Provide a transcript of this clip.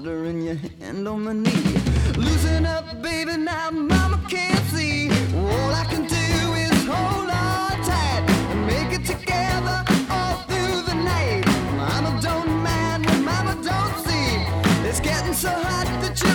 shoulder and your hand on my knee. Loosen up, baby, now mama can't see. All I can do is hold on tight and make it together all through the night. Mama don't mind, but mama don't see. It's getting so hot that you